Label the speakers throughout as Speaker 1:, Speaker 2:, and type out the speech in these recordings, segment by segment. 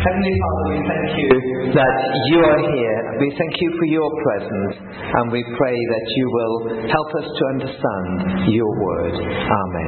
Speaker 1: Heavenly Father, we thank you that you are here. We thank you for your presence, and we pray that you will help us to understand your word. Amen.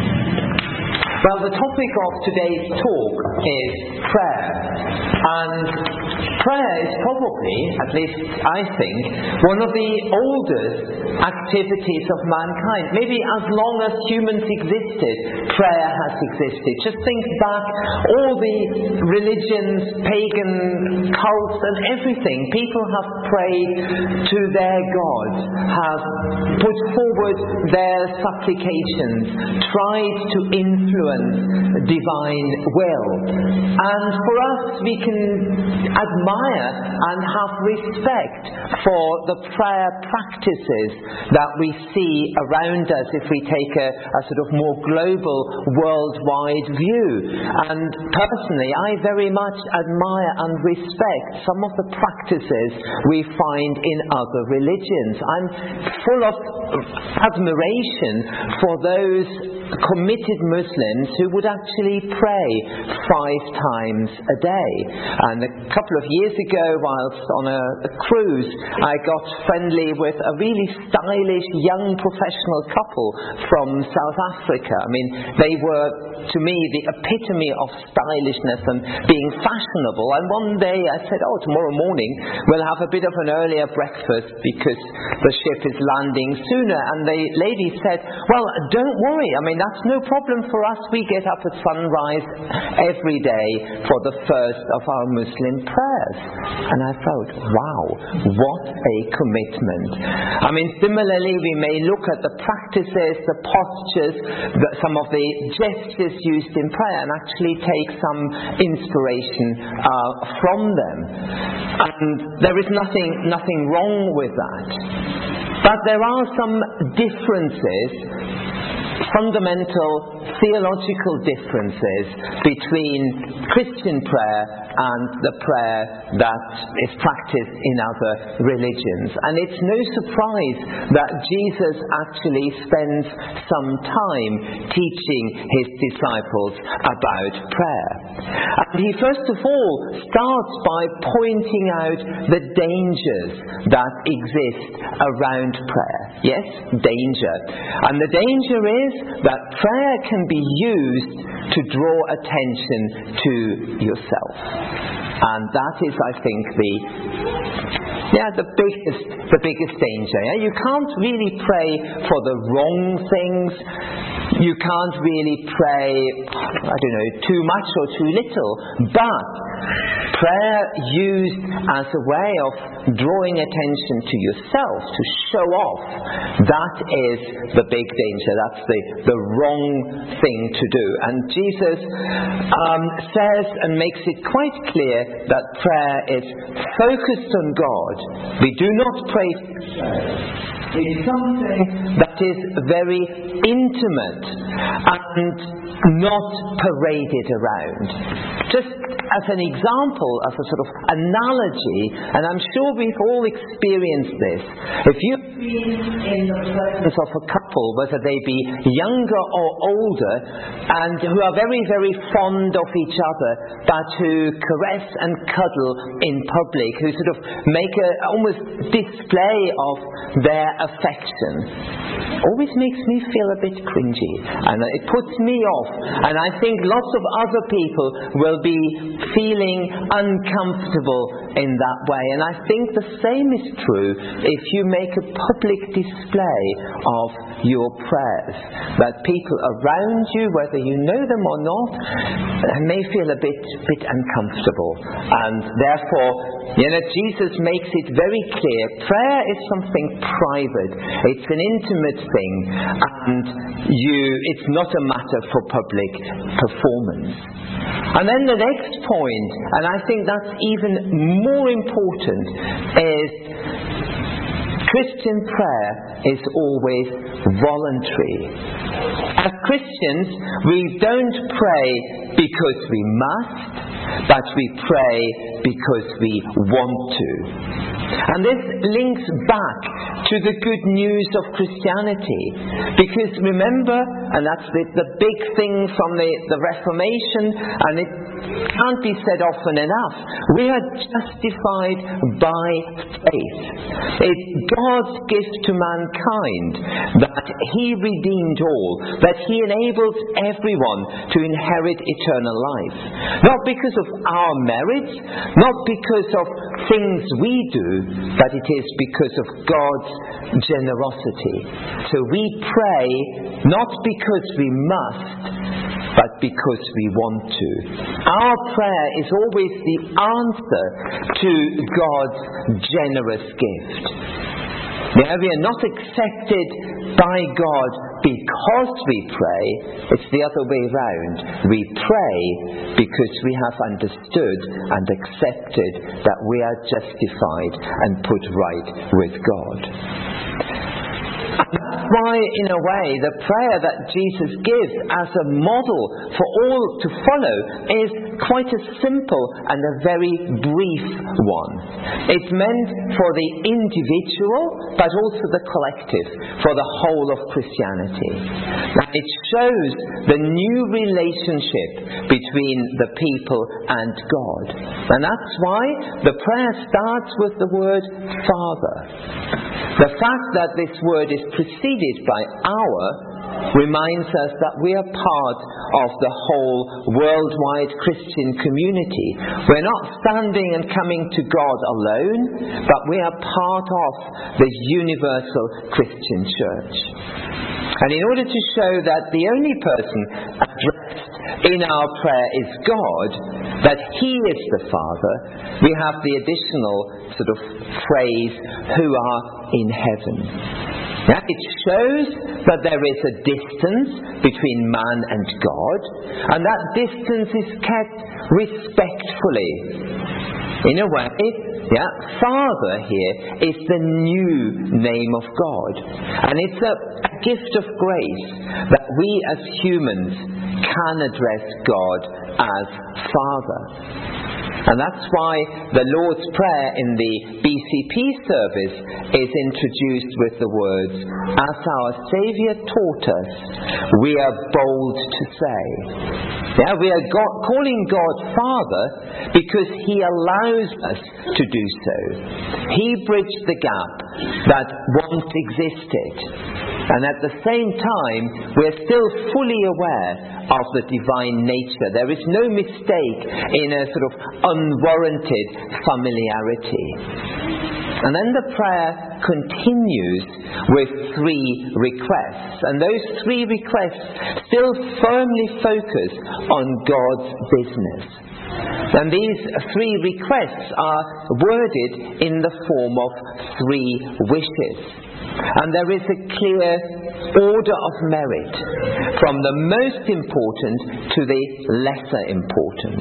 Speaker 1: Well, the topic of today's talk is prayer. And prayer is probably, at least I think, one of the oldest activities of mankind. Maybe as long as humans existed, prayer has existed. Just think back, all the religions, pagan cults and everything. People have prayed to their gods, have put forward their supplications, tried to influence divine will. And for us, we can admire and have respect for the prayer practices that we see around us if we take a sort of more global, worldwide view. And personally, I very much admire and respect some of the practices we find in other religions. I'm full of admiration for those committed Muslims who would actually pray 5 times a day. And a couple of years ago, whilst on a cruise, I got friendly with a really stylish young professional couple from South Africa. I mean, they were, to me, the epitome of stylishness and being fashionable. And one day I said, tomorrow morning we'll have a bit of an earlier breakfast because the ship is landing sooner. And the lady said, well, don't worry, I mean, that's no problem for us. We get up at sunrise every day for the first of our Muslim prayers. And I thought, wow, what a commitment. I mean, similarly, we may look at the practices, the postures, some of the gestures used in prayer and actually take some inspiration from them. And there is nothing wrong with that. But there are some differences, fundamental theological differences between Christian prayer and the prayer that is practiced in other religions. And it's no surprise that Jesus actually spends some time teaching his disciples about prayer. And he first of all starts by pointing out the dangers that exist around prayer. Yes, danger. And the danger is that prayer can be used to draw attention to yourself. And that is, I think, the biggest danger. Yeah? You can't really pray for the wrong things. You can't really pray, too much or too little. But prayer used as a way of drawing attention to yourself, to show off, that is the big danger. That's the wrong thing to do. And Jesus says and makes it quite clear that prayer is focused on God. We do not pray for ourselves. It's something that is very intimate and not paraded around. Just as an example, as a sort of analogy, and I'm sure we've all experienced this. If you've been in the presence of a couple, whether they be younger or older, and who are very, very fond of each other, but who caress and cuddle in public, who sort of make a almost display of their affection, always makes me feel a bit cringy, and it puts me off, and I think lots of other people will be feeling uncomfortable in that way. And I think the same is true if you make a public display of your prayers, that people around you, whether you know them or not, may feel a bit uncomfortable. And therefore, Jesus makes it very clear, prayer is something private, it's an intimate thing, and it's not a matter for public performance. And then the next point, and I think that's even more important, is Christian prayer is always voluntary. As Christians, we don't pray because we must. but we pray because we want to. And this links back to the good news of Christianity. Because remember, and that's the big thing from the Reformation, and it can't be said often enough, we are justified by faith. It's God's gift to mankind that He redeemed all, that He enables everyone to inherit eternal life. Not because of our merits, not because of things we do, but it is because of God's generosity. So we pray not because we must, but because we want to. Our prayer is always the answer to God's generous gift. Yeah, we are not accepted by God because we pray. It's the other way round. We pray because we have understood and accepted that we are justified and put right with God. That's why, in a way, the prayer that Jesus gives as a model for all to follow is quite a simple and a very brief one. It's meant for the individual, but also the collective, for the whole of Christianity. And it shows the new relationship between the people and God. And that's why the prayer starts with the word Father. The fact that this word is preceded by our reminds us that we are part of the whole worldwide Christian community. We're not standing and coming to God alone, but we are part of the universal Christian church. And in order to show that the only person addressed in our prayer is God, that He is the Father, we have the additional sort of phrase, who are in heaven. Now, it shows that there is a distance between man and God, and that distance is kept respectfully. In a way, Father here is the new name of God. And it's a gift of grace that we as humans can address God as Father. And that's why the Lord's Prayer in the BCP service is introduced with the words, as our Saviour taught us, we are bold to say. Yeah, we are calling God Father because He allows us to do so. He bridged the gap that once existed. And at the same time, we're still fully aware of the divine nature. There is no mistake in a sort of unwarranted familiarity. And then the prayer continues with 3 requests. And those 3 requests still firmly focus on God's business. And these 3 requests are worded in the form of 3 wishes. And there is a clear order of merit, from the most important to the lesser important.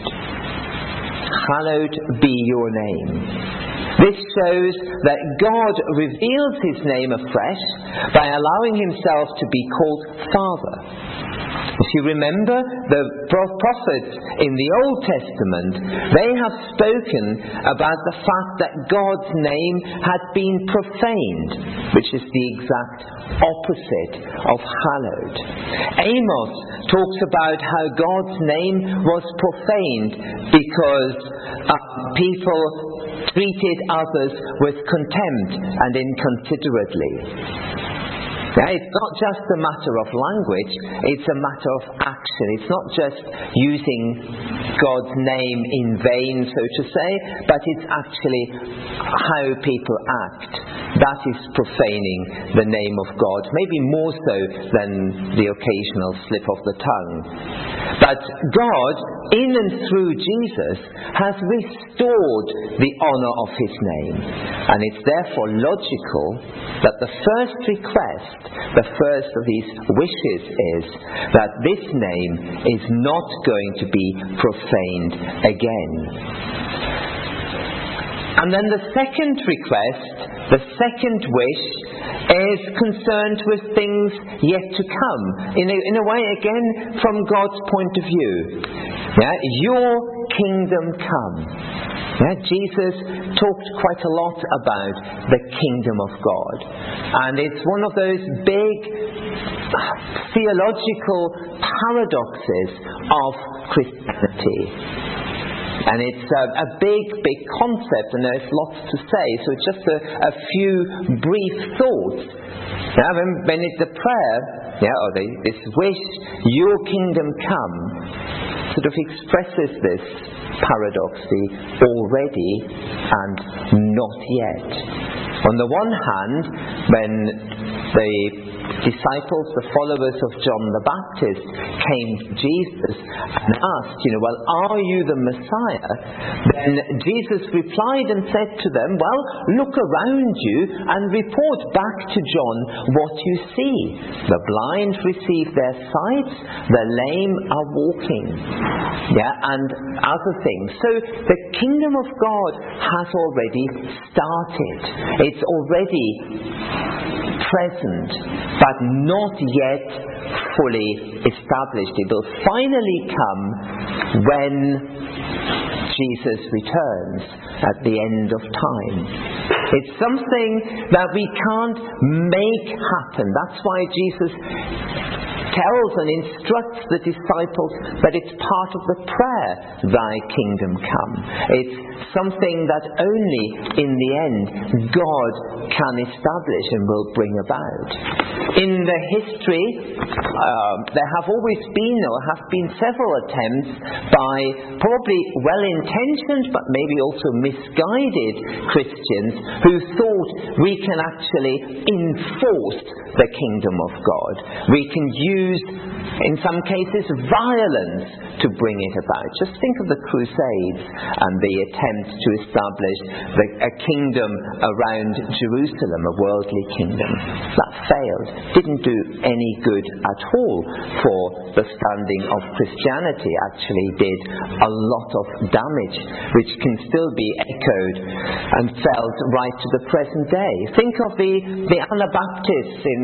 Speaker 1: Hallowed be your name. This shows that God reveals His name afresh by allowing Himself to be called Father. If you remember, the prophets in the Old Testament, they have spoken about the fact that God's name had been profaned, which is the exact opposite of hallowed. Amos talks about how God's name was profaned because people treated others with contempt and inconsiderately. Yeah, it's not just a matter of language, it's a matter of action. It's not just using God's name in vain, so to say, but it's actually how people act. That is profaning the name of God, maybe more so than the occasional slip of the tongue. But God, in and through Jesus, has restored the honour of His name. And it's therefore logical that the first request, the first of these wishes, is that this name is not going to be profaned again. And then the second request, the second wish, is concerned with things yet to come. In a way, again, from God's point of view. Yeah? Your kingdom come. Yeah, Jesus talked quite a lot about the kingdom of God. And it's one of those big theological paradoxes of Christianity. And it's a big concept, and there's lots to say. So it's just a few brief thoughts. Now, when it's the prayer, or this wish, your kingdom come, sort of expresses this paradox, the already and not yet. On the one hand, when the disciples, the followers of John the Baptist, came to Jesus and asked, well, are you the Messiah? Then Jesus replied and said to them, well, look around you and report back to John what you see. The blind receive their sight, the lame are walking. And other things. So the kingdom of God has already started. It's already present, but not yet fully established. It will finally come when Jesus returns at the end of time. It's something that we can't make happen. That's why Jesus tells and instructs the disciples that it's part of the prayer, thy kingdom come. It's something that only in the end God can establish and will bring about. In the history, there have always been or have been several attempts by probably well-intentioned but maybe also misguided Christians who thought we can actually enforce the kingdom of God. We can use, in some cases, violence to bring it about. Just think of the Crusades and the attempt to establish a kingdom around Jerusalem, a worldly kingdom. That failed. Didn't do any good at all for the standing of Christianity. Actually did a lot of damage, which can still be echoed and felt right to the present day. Think of the Anabaptists in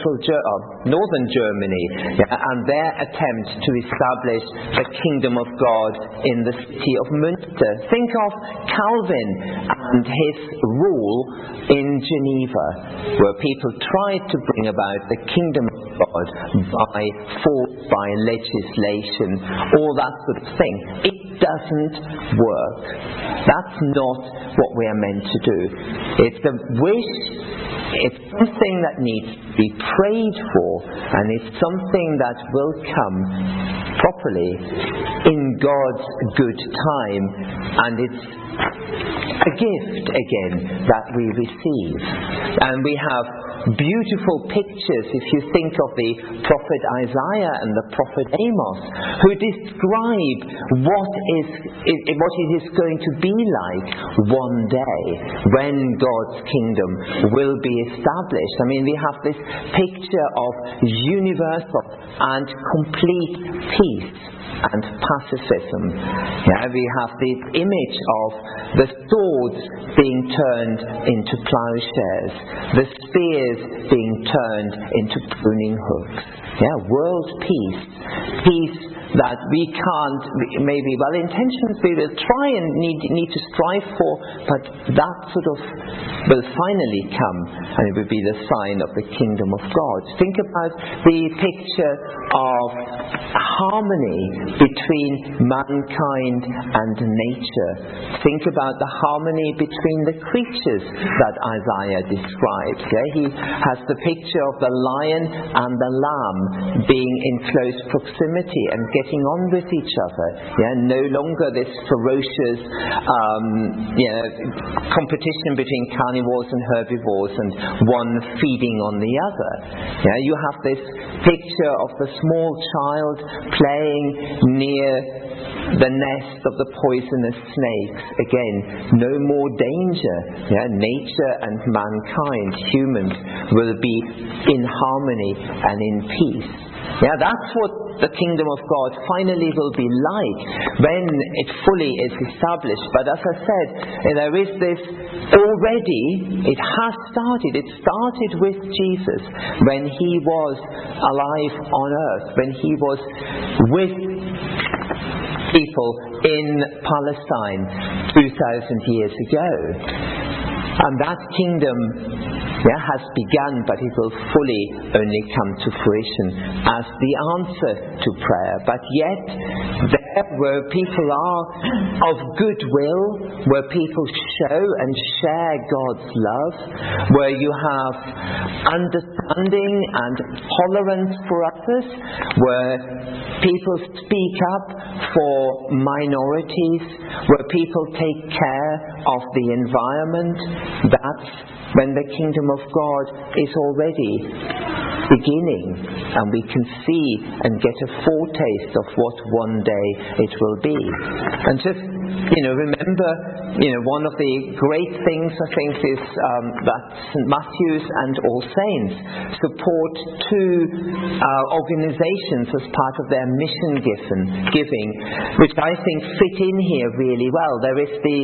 Speaker 1: northern Germany, and their attempt to establish the kingdom of God in the city of Münster. Think of Calvin and his rule in Geneva, where people tried to bring about the kingdom of God by force, by legislation, all that sort of thing. It doesn't work. That's not what we are meant to do. It's the wish. It's something that needs to be prayed for, and it's something that will come properly in God's good time, and it's a gift again that we receive. And we have beautiful pictures, if you think of the prophet Isaiah and the prophet Amos, who describe what it is going to be like one day when God's kingdom will be established. I mean, we have this picture of universal and complete peace and pacifism. We have this image of the swords being turned into plowshares, the spears being turned into pruning hooks. World peace. Peace that we can't, maybe well-intentioned, we will try and need to strive for, but that sort of will finally come, and it will be the sign of the kingdom of God. Think about the picture of harmony between mankind and nature. Think about the harmony between the creatures that Isaiah describes. He has the picture of the lion and the lamb being in close proximity and getting on with each other. No longer this ferocious competition between carnivores and herbivores and one feeding on the other. You have this picture of the small child playing near the nest of the poisonous snakes. Again, no more danger. Nature and mankind, humans, will be in harmony and in peace. That's what the kingdom of God finally will be like when it fully is established. But as I said, there is this already, it has started. It started with Jesus when he was alive on earth, when he was with people in Palestine 2,000 years ago. And that kingdom has begun, but it will fully only come to fruition as the answer to prayer. But yet, there where people are of goodwill, where people show and share God's love, where you have understanding and tolerance for others, where people speak up for minorities, where people take care of the environment, that's when the kingdom of God is already beginning, and we can see and get a foretaste of what one day it will be. And just, remember, one of the great things I think is that St. Matthew's and All Saints support two organizations as part of their mission giving, which I think fit in here really well. There is the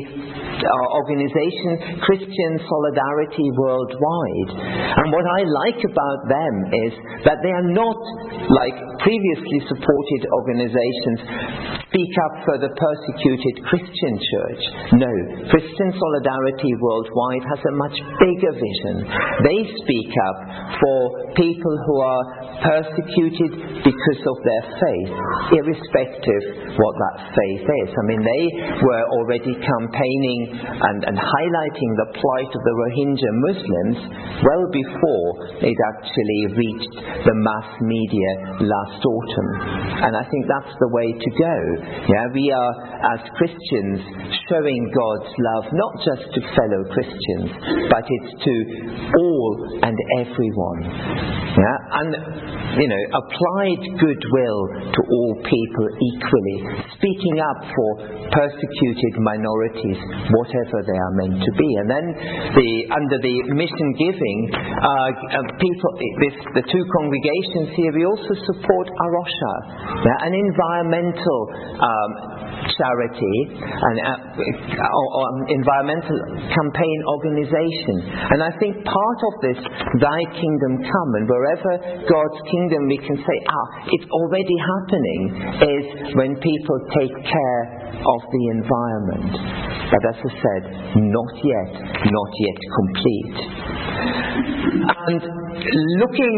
Speaker 1: organization Christian Solidarity Worldwide, and what I like about them is that they are not like previously supported organizations speak up for the persecuted Christian church. No, Christian Solidarity Worldwide has a much bigger vision. They speak up for people who are persecuted because of their faith, irrespective what that faith is. I mean, they were already campaigning and highlighting the plight of the Rohingya Muslims well before it actually reached the mass media last autumn. And I think that's the way to go. Yeah, we are, as Christians, showing God's love not just to fellow Christians, but it's to all and everyone. Yeah, and applied goodwill to all people equally, speaking up for persecuted minorities, whatever they are meant to be. And then under the mission giving, the two congregations here, we also support Arosha, an environmental charity and environmental campaign organization. And I think part of this Thy Kingdom Come, and wherever God's kingdom we can say, it's already happening, is when people take care of the environment. But as I said, not yet complete. And looking,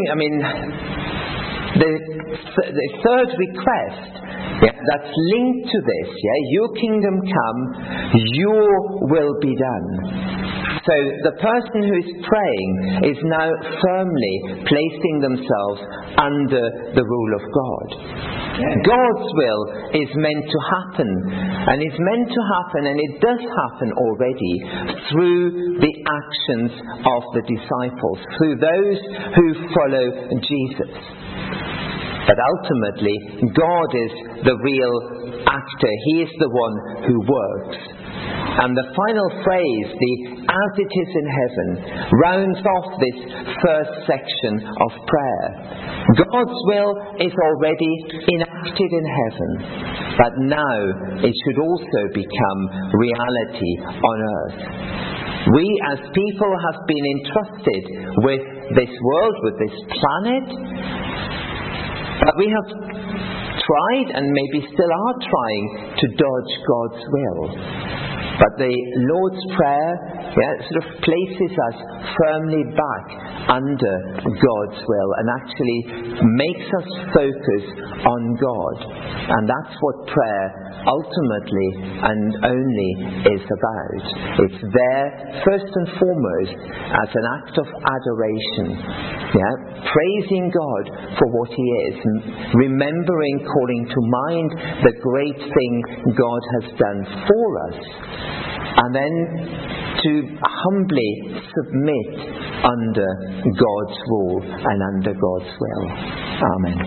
Speaker 1: the third request that's linked to this, your kingdom come, your will be done. So the person who is praying is now firmly placing themselves under the rule of God. God's will is meant to happen, and it's meant to happen, and it does happen already through the actions of the disciples, through those who follow Jesus. But ultimately, God is the real actor. He is the one who works. And the final phrase, the as it is in heaven, rounds off this first section of prayer. God's will is already enacted in heaven, but now it should also become reality on earth. We as people have been entrusted with this world, with this planet, but we have tried, and maybe still are trying, to dodge God's will. But the Lord's Prayer sort of places us firmly back under God's will and actually makes us focus on God. And that's what prayer ultimately and only is about. It's there first and foremost as an act of adoration, praising God for what He is, remembering, calling to mind the great thing God has done for us, and then to humbly submit under God's rule and under God's will. Amen.